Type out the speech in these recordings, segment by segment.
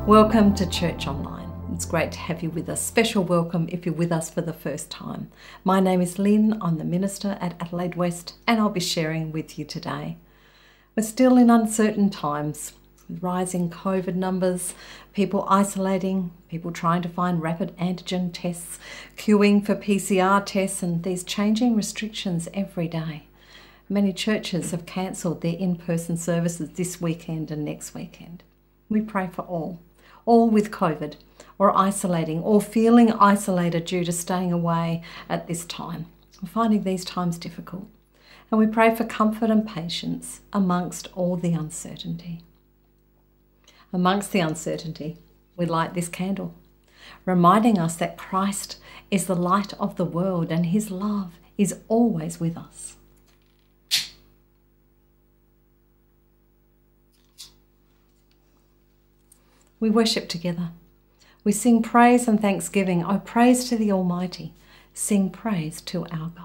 Welcome to Church Online. It's great to have you with us. Special welcome if you're with us for the first time. My name is Lynn. I'm the minister at Adelaide West and I'll be sharing with you today. We're still in uncertain times, with rising COVID numbers, people isolating, people trying to find rapid antigen tests, queuing for PCR tests, and these changing restrictions every day. Many churches have cancelled their in-person services this weekend and next weekend. We pray for all with COVID, or isolating, or feeling isolated due to staying away at this time. We're finding these times difficult. And we pray for comfort and patience amongst all the uncertainty. Amongst the uncertainty, we light this candle, reminding us that Christ is the light of the world and his love is always with us. We worship together. We sing praise and thanksgiving. Oh, praise to the Almighty. Sing praise to our God.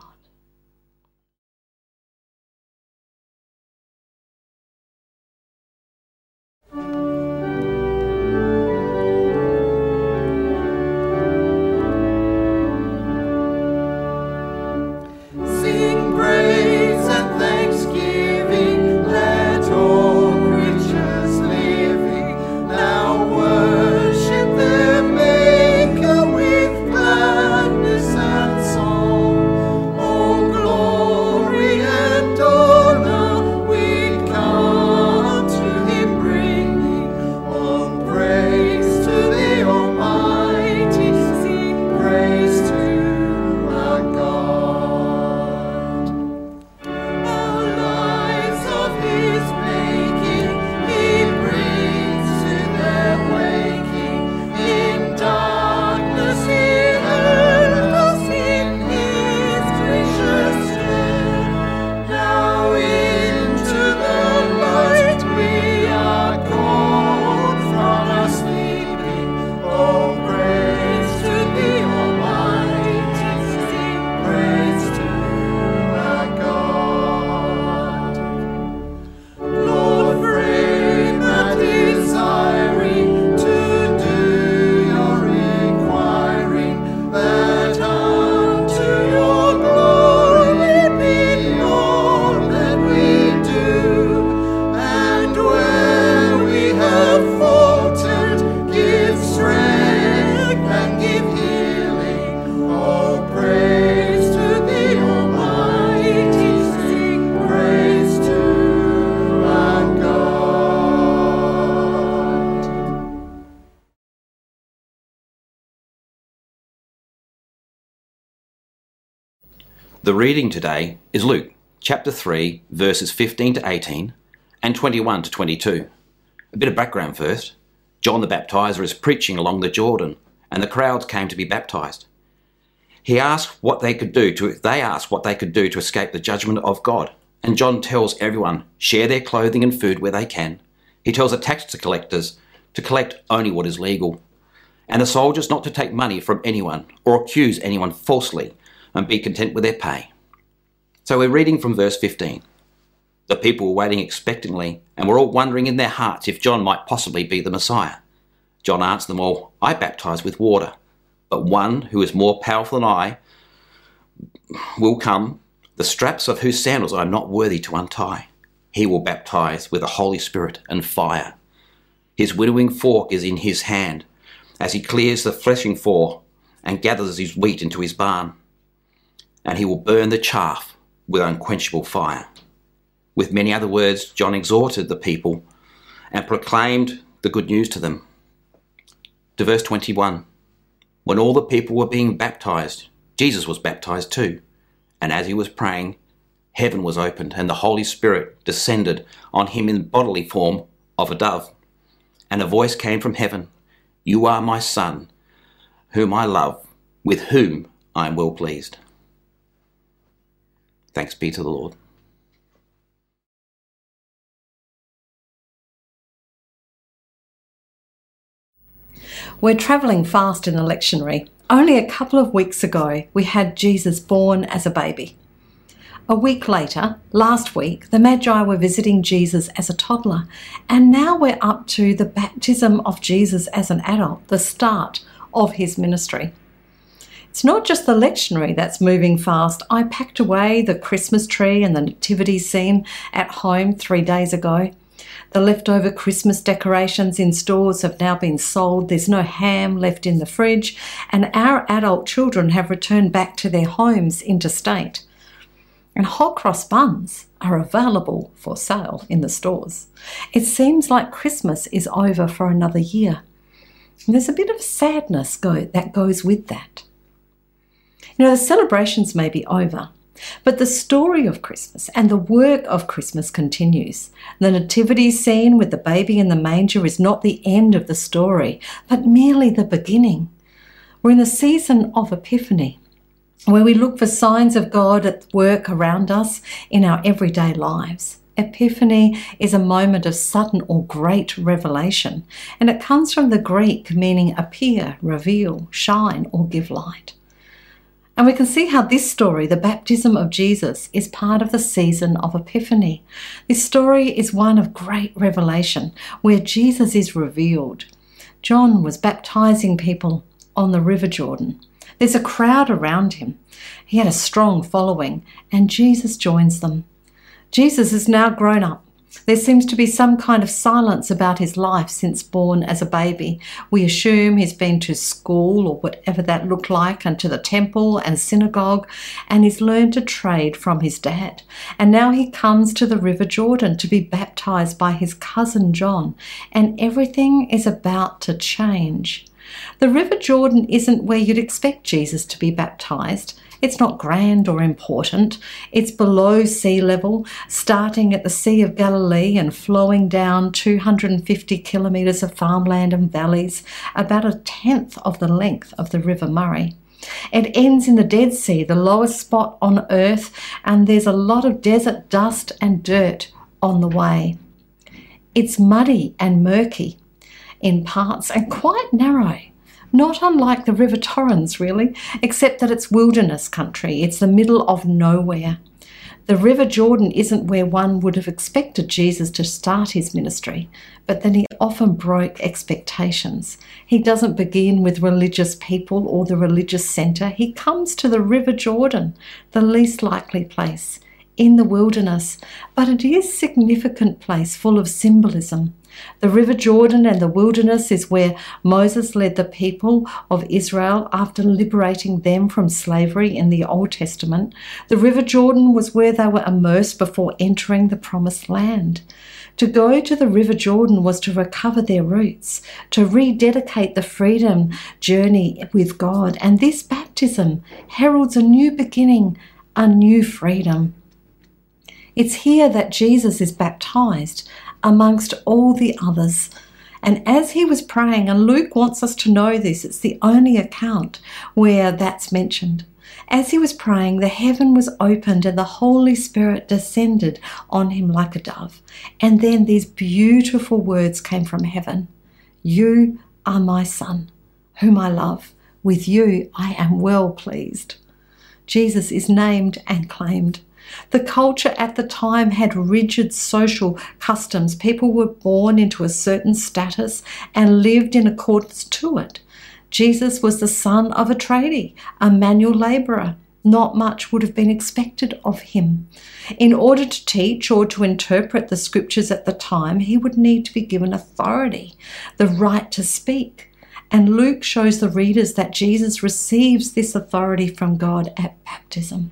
The reading today is Luke chapter 3 verses 15 to 18 and 21 to 22. A bit of background first. John the Baptizer is preaching along the Jordan and the crowds came to be baptized. They asked what they could do to escape the judgment of God. And John tells everyone, share their clothing and food where they can. He tells the tax collectors to collect only what is legal. And the soldiers not to take money from anyone or accuse anyone falsely, and be content with their pay. So we're reading from verse 15. The people were waiting expectantly and were all wondering in their hearts if John might possibly be the Messiah. John answered them all, I baptize with water, but one who is more powerful than I will come, the straps of whose sandals I am not worthy to untie. He will baptize with the Holy Spirit and fire. His winnowing fork is in his hand as he clears the threshing floor and gathers his wheat into his barn. And he will burn the chaff with unquenchable fire. With many other words, John exhorted the people and proclaimed the good news to them. To verse 21. When all the people were being baptized, Jesus was baptized too. And as he was praying, heaven was opened and the Holy Spirit descended on him in bodily form of a dove. And a voice came from heaven, You are my Son, whom I love, with whom I am well pleased. Thanks be to the Lord. We're travelling fast in the lectionary. Only a couple of weeks ago, we had Jesus born as a baby. A week later, last week, the Magi were visiting Jesus as a toddler, and now we're up to the baptism of Jesus as an adult, the start of his ministry. It's not just the lectionary that's moving fast. I packed away the Christmas tree and the nativity scene at home 3 days ago. The leftover Christmas decorations in stores have now been sold. There's no ham left in the fridge, and our adult children have returned back to their homes interstate. And hot cross buns are available for sale in the stores. It seems like Christmas is over for another year. And there's a bit of sadness that goes with that. You know, the celebrations may be over, but the story of Christmas and the work of Christmas continues. The nativity scene with the baby in the manger is not the end of the story, but merely the beginning. We're in the season of Epiphany, where we look for signs of God at work around us in our everyday lives. Epiphany is a moment of sudden or great revelation, and it comes from the Greek meaning appear, reveal, shine, or give light. And we can see how this story, the baptism of Jesus, is part of the season of Epiphany. This story is one of great revelation, where Jesus is revealed. John was baptizing people on the River Jordan. There's a crowd around him. He had a strong following, and Jesus joins them. Jesus is now grown up. There seems to be some kind of silence about his life since born as a baby. We assume he's been to school or whatever that looked like, and to the temple and synagogue, and he's learned to trade from his dad. And now he comes to the River Jordan to be baptized by his cousin John, and everything is about to change. The River Jordan isn't where you'd expect Jesus to be baptized. It's not grand or important. It's below sea level, starting at the Sea of Galilee and flowing down 250 kilometres of farmland and valleys, about a tenth of the length of the River Murray. It ends in the Dead Sea, the lowest spot on earth, and there's a lot of desert dust and dirt on the way. It's muddy and murky in parts and quite narrow. Not unlike the River Torrens, really, except that it's wilderness country. It's the middle of nowhere. The River Jordan isn't where one would have expected Jesus to start his ministry, but then he often broke expectations. He doesn't begin with religious people or the religious centre. He comes to the River Jordan, the least likely place, in the wilderness, but it is a significant place full of symbolism. The River Jordan and the wilderness is where Moses led the people of Israel after liberating them from slavery in the Old Testament. The River Jordan was where they were immersed before entering the Promised Land. To go to the River Jordan was to recover their roots, to rededicate the freedom journey with God, and this baptism heralds a new beginning, a new freedom. It's here that Jesus is baptized amongst all the others. And as he was praying, and Luke wants us to know this, it's the only account where that's mentioned. As he was praying, the heaven was opened and the Holy Spirit descended on him like a dove. And then these beautiful words came from heaven. You are my Son, whom I love. With you I am well pleased. Jesus is named and claimed. The culture at the time had rigid social customs. People were born into a certain status and lived in accordance to it. Jesus was the son of a tradie, a manual labourer. Not much would have been expected of him. In order to teach or to interpret the scriptures at the time, he would need to be given authority, the right to speak. And Luke shows the readers that Jesus receives this authority from God at baptism.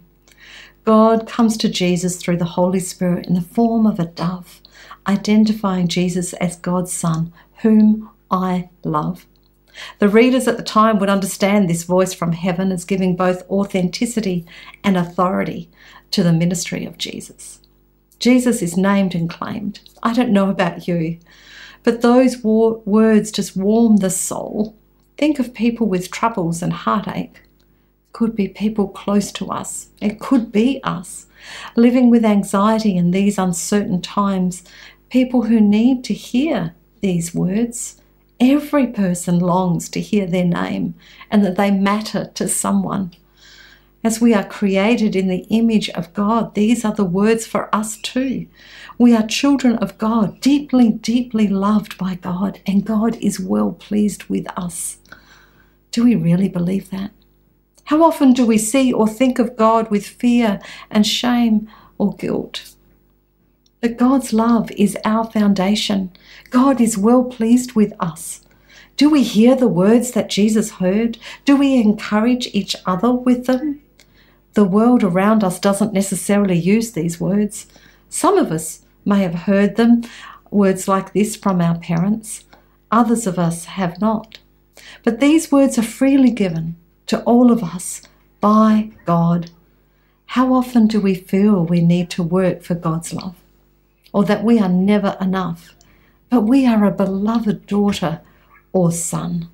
God comes to Jesus through the Holy Spirit in the form of a dove, identifying Jesus as God's Son, whom I love. The readers at the time would understand this voice from heaven as giving both authenticity and authority to the ministry of Jesus. Jesus is named and claimed. I don't know about you, but those words just warm the soul. Think of people with troubles and heartache. Could be people close to us. It could be us, living with anxiety in these uncertain times, people who need to hear these words. Every person longs to hear their name and that they matter to someone. As we are created in the image of God, these are the words for us too. We are children of God, deeply, deeply loved by God, and God is well pleased with us. Do we really believe that? How often do we see or think of God with fear and shame or guilt? But God's love is our foundation. God is well pleased with us. Do we hear the words that Jesus heard? Do we encourage each other with them? The world around us doesn't necessarily use these words. Some of us may have heard them, words like this from our parents. Others of us have not. But these words are freely given to all of us by God. How often do we feel we need to work for God's love, or that we are never enough, but we are a beloved daughter or son?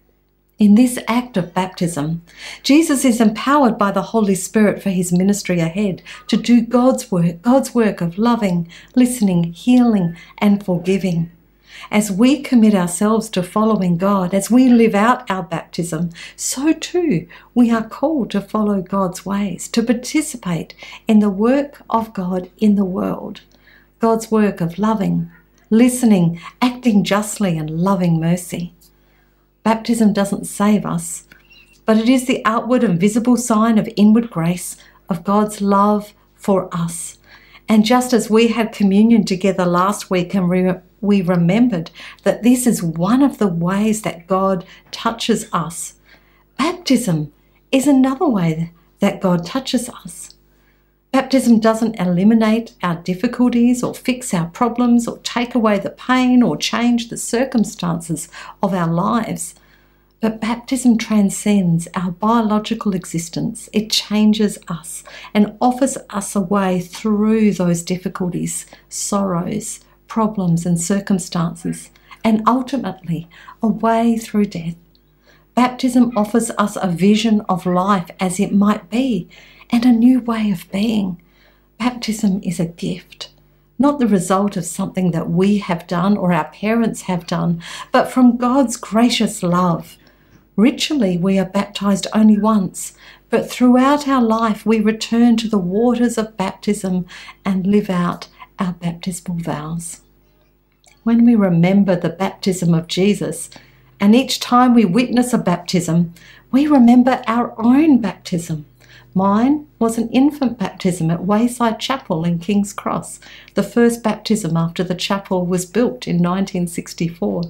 In this act of baptism, Jesus is empowered by the Holy Spirit for his ministry ahead to do God's work of loving, listening, healing, and forgiving. As we commit ourselves to following God, as we live out our baptism, so too we are called to follow God's ways, to participate in the work of God in the world, God's work of loving, listening, acting justly, and loving mercy. Baptism doesn't save us, but it is the outward and visible sign of inward grace of God's love for us. And just as we had communion together last week and we remembered that this is one of the ways that God touches us, baptism is another way that God touches us. Baptism doesn't eliminate our difficulties or fix our problems or take away the pain or change the circumstances of our lives. But baptism transcends our biological existence. It changes us and offers us a way through those difficulties, sorrows, problems and circumstances, and ultimately a way through death. Baptism offers us a vision of life as it might be and a new way of being. Baptism is a gift, not the result of something that we have done or our parents have done, but from God's gracious love. Ritually, we are baptized only once, but throughout our life we return to the waters of baptism and live out our baptismal vows. When we remember the baptism of Jesus, and each time we witness a baptism, we remember our own baptism. Mine was an infant baptism at Wayside Chapel in King's Cross, the first baptism after the chapel was built in 1964.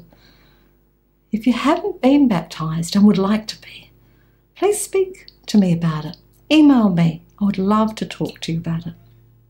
If you haven't been baptised and would like to be, please speak to me about it. Email me. I would love to talk to you about it.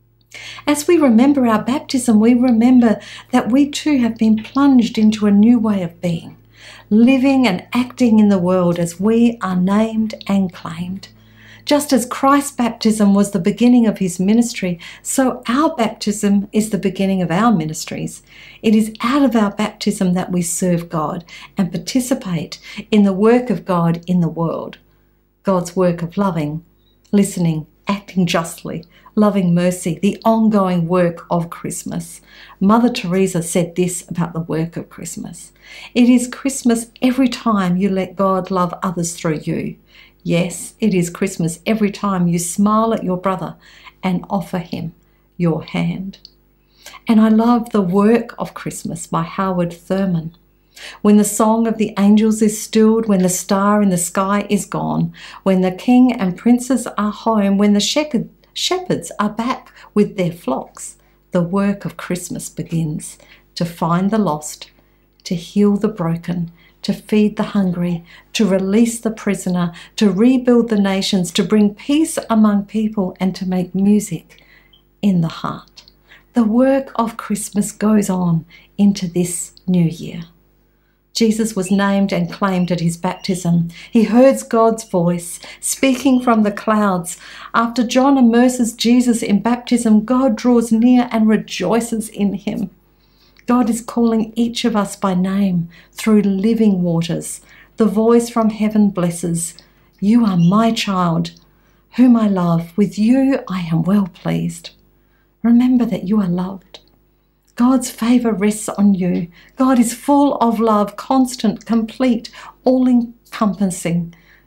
As we remember our baptism, we remember that we too have been plunged into a new way of being, living and acting in the world as we are named and claimed. Just as Christ's baptism was the beginning of his ministry, so our baptism is the beginning of our ministries. It is out of our baptism that we serve God and participate in the work of God in the world. God's work of loving, listening, acting justly, loving mercy, the ongoing work of Christmas. Mother Teresa said this about the work of Christmas: "It is Christmas every time you let God love others through you. Yes, it is Christmas every time you smile at your brother and offer him your hand." And I love The Work of Christmas by Howard Thurman. When the song of the angels is stilled, when the star in the sky is gone, when the king and princes are home, when the shepherds are back with their flocks, the work of Christmas begins to find the lost, to heal the broken, to feed the hungry, to release the prisoner, to rebuild the nations, to bring peace among people, and to make music in the heart. The work of Christmas goes on into this new year. Jesus was named and claimed at his baptism. He heard God's voice speaking from the clouds. After John immerses Jesus in baptism, God draws near and rejoices in him. God is calling each of us by name through living waters. The voice from heaven blesses, "You are my child, whom I love. With you I am well pleased." Remember that you are loved. God's favour rests on you. God is full of love, constant, complete, all-encompassing.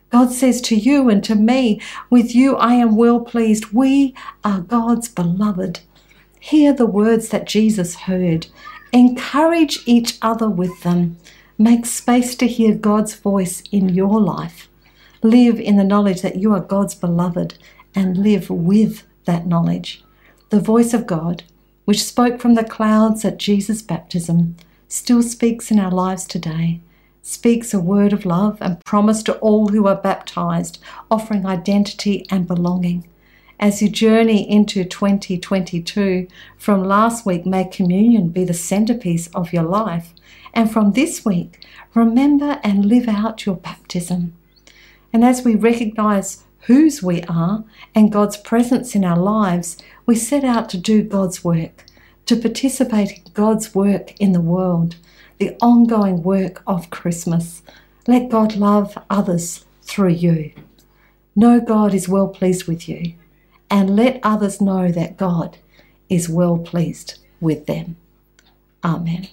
God says to you and to me, with you I am well pleased. We are God's beloved. Hear the words that Jesus heard. Encourage each other with them. Make space to hear God's voice in your life. Live in the knowledge that you are God's beloved and live with that knowledge. The voice of God, which spoke from the clouds at Jesus' baptism, still speaks in our lives today, speaks a word of love and promise to all who are baptized, offering identity and belonging. As you journey into 2022, from last week, may communion be the centerpiece of your life. And from this week, remember and live out your baptism. And as we recognize whose we are and God's presence in our lives, we set out to do God's work, to participate in God's work in the world, the ongoing work of Christmas. Let God love others through you. Know God is well pleased with you, and let others know that God is well pleased with them. Amen.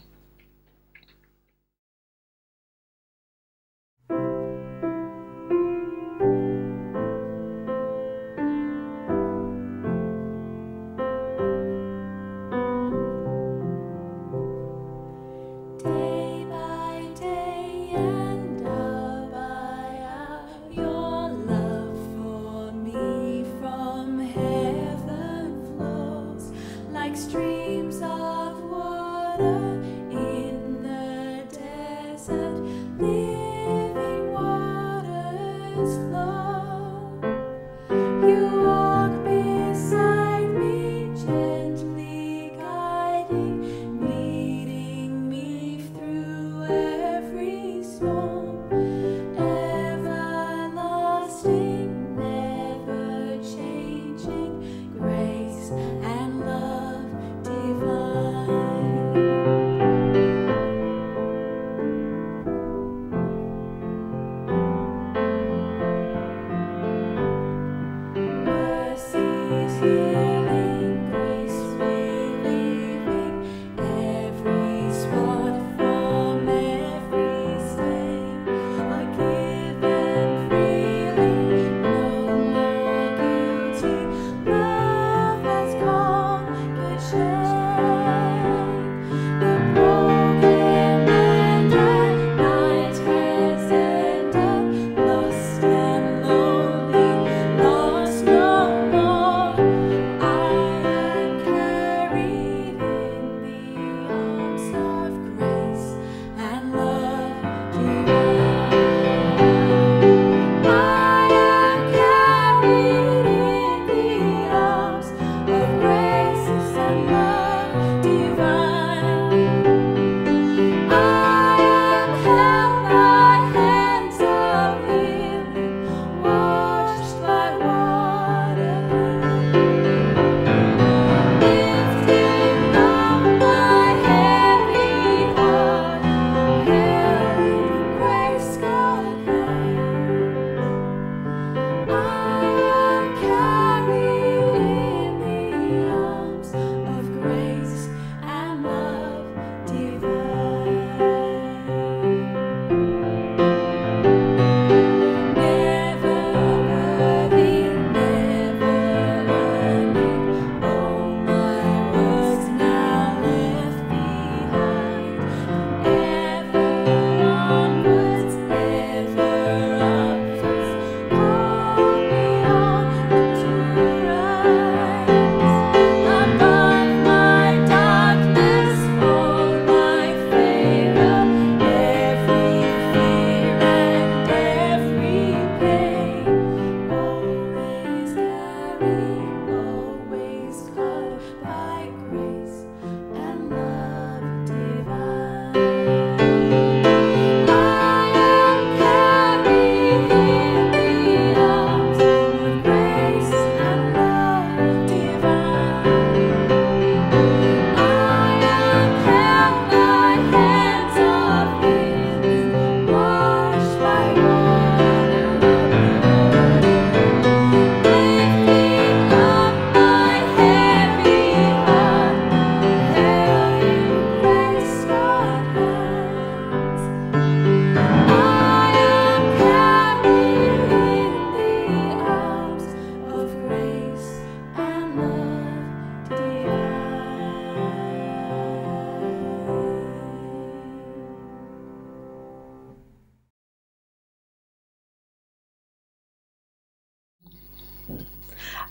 Streams of water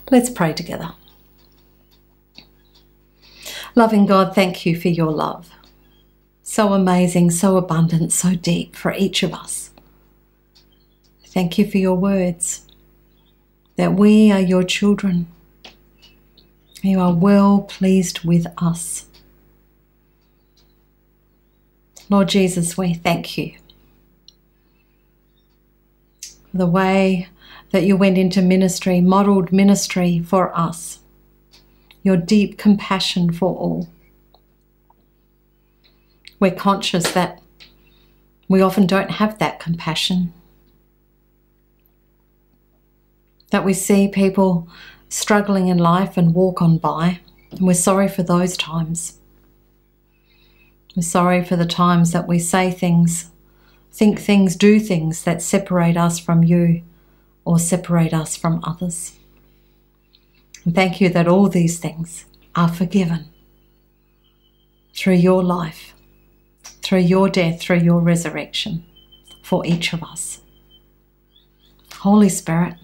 Let's pray together. Loving God, thank you for your love. So amazing, so abundant, so deep for each of us. Thank you for your words, that we are your children. You are well pleased with us. Lord Jesus, we thank you for the way that you went into ministry, modelled ministry for us, your deep compassion for all. We're conscious that we often don't have that compassion, that we see people struggling in life and walk on by, and we're sorry for those times. We're sorry for the times that we say things, think things, do things that separate us from you or separate us from others. And thank you that all these things are forgiven through your life, through your death, through your resurrection for each of us. Holy Spirit,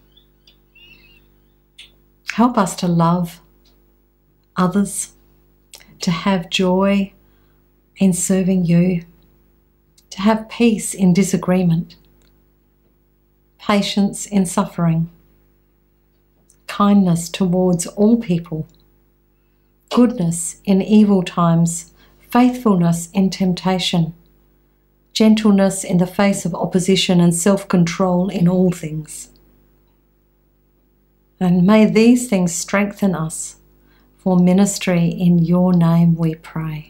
help us to love others, to have joy in serving you, to have peace in disagreement, patience in suffering, kindness towards all people, goodness in evil times, faithfulness in temptation, gentleness in the face of opposition, and self-control in all things. And may these things strengthen us for ministry in your name, we pray.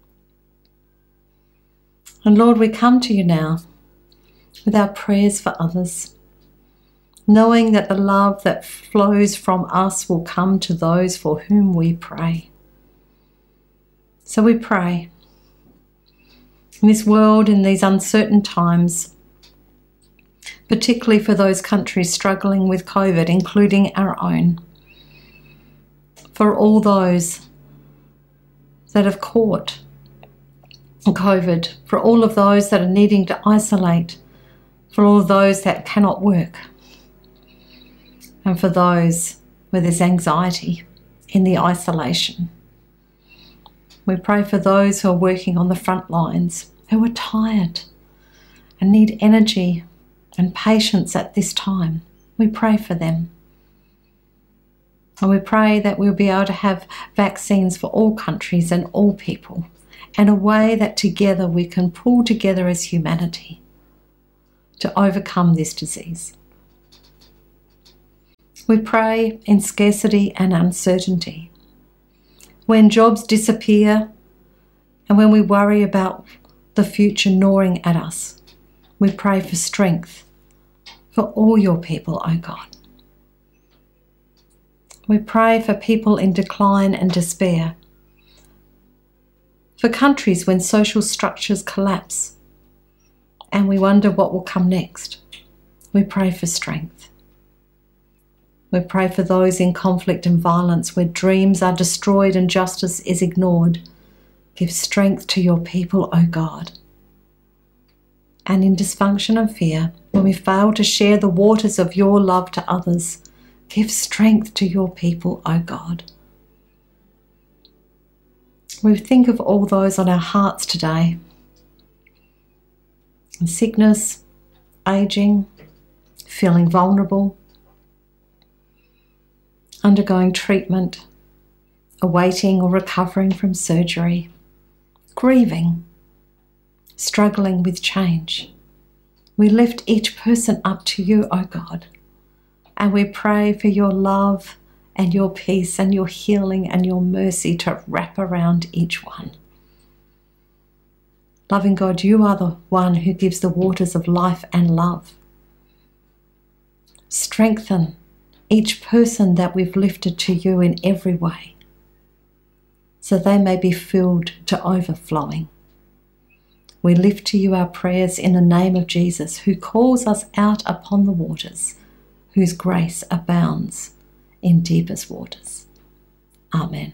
And Lord, we come to you now with our prayers for others, knowing that the love that flows from us will come to those for whom we pray. So we pray in this world, in these uncertain times, particularly for those countries struggling with COVID, including our own, for all those that have caught COVID, for all of those that are needing to isolate, for all of those that cannot work, and for those where there's anxiety in the isolation. We pray for those who are working on the front lines, who are tired and need energy and patience at this time. We pray for them. And we pray that we'll be able to have vaccines for all countries and all people, in a way that together we can pull together as humanity to overcome this disease. We pray in scarcity and uncertainty. When jobs disappear and when we worry about the future gnawing at us, we pray for strength for all your people, O God. We pray for people in decline and despair, for countries when social structures collapse and we wonder what will come next. We pray for strength. We pray for those in conflict and violence where dreams are destroyed and justice is ignored. Give strength to your people, O God. And in dysfunction and fear, when we fail to share the waters of your love to others, give strength to your people, O God. We think of all those on our hearts today. Sickness, aging, feeling vulnerable, undergoing treatment, awaiting or recovering from surgery, grieving, struggling with change. We lift each person up to you, O God, and we pray for your love and your peace and your healing and your mercy to wrap around each one. Loving God, you are the one who gives the waters of life and love. Strengthen each person that we've lifted to you in every way, so they may be filled to overflowing. We lift to you our prayers in the name of Jesus, who calls us out upon the waters, whose grace abounds in deepest waters. Amen.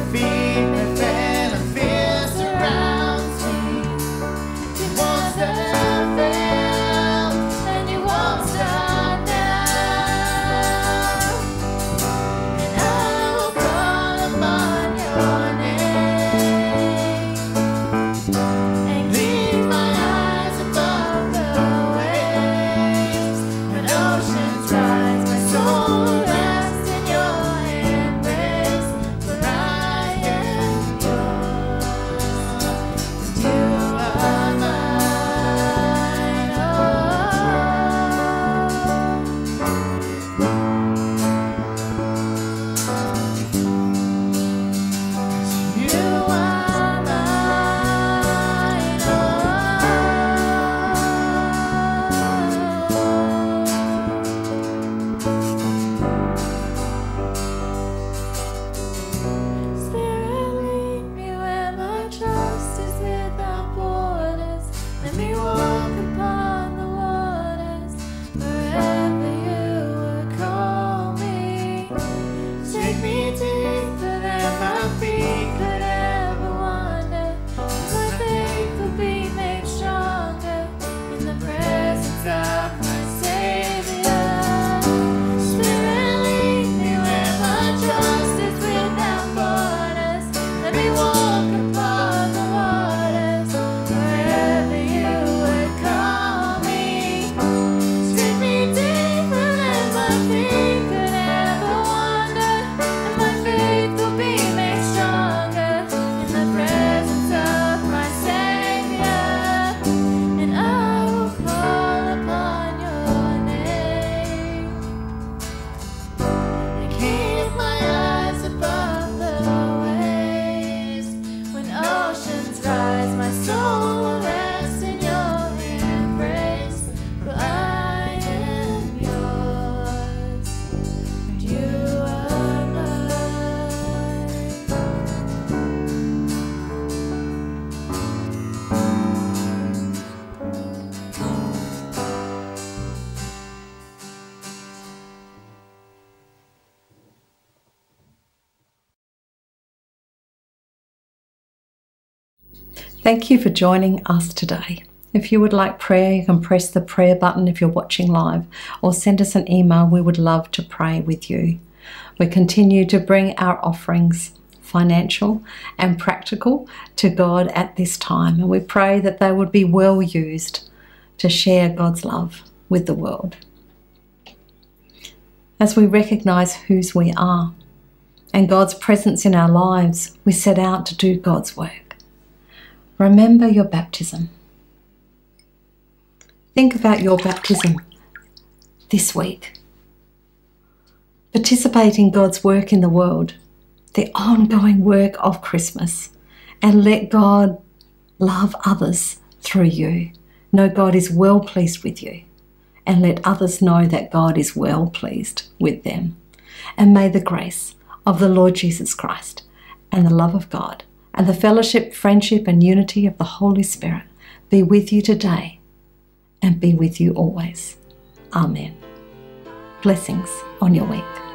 Thank you for joining us today. If you would like prayer, you can press the prayer button if you're watching live, or send us an email. We would love to pray with you. We continue to bring our offerings, financial and practical, to God at this time, and we pray that they would be well used to share God's love with the world. As we recognise whose we are and God's presence in our lives, we set out to do God's work. Remember your baptism. Think about your baptism this week. Participate in God's work in the world, the ongoing work of Christmas, and let God love others through you. Know God is well pleased with you, and let others know that God is well pleased with them. And may the grace of the Lord Jesus Christ and the love of God and the fellowship, friendship, and unity of the Holy Spirit be with you today and be with you always. Amen. Blessings on your week.